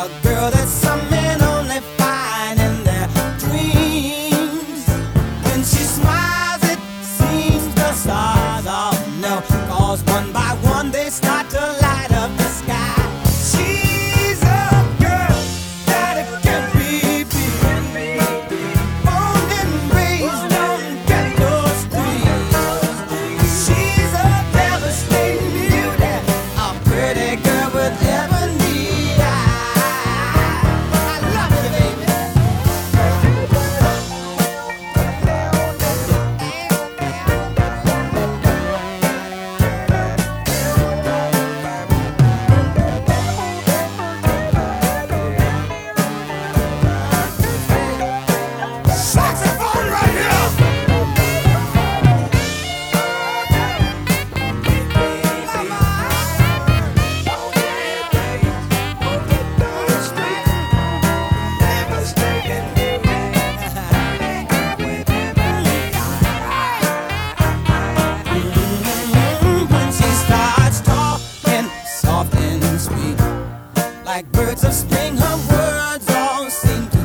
A girl that some men only find in their dreams. When she smiles, it seems the stars all know. 'Cause one by one they start to light up the sky. She's a girl that it can't be beat. Born and raised on ghetto streets. She's a devastating beauty, a pretty girl with ebony eyes. I love you, baby. Saxophone right here. When she starts talking soft and sweet, like birds of spring, her words all seem to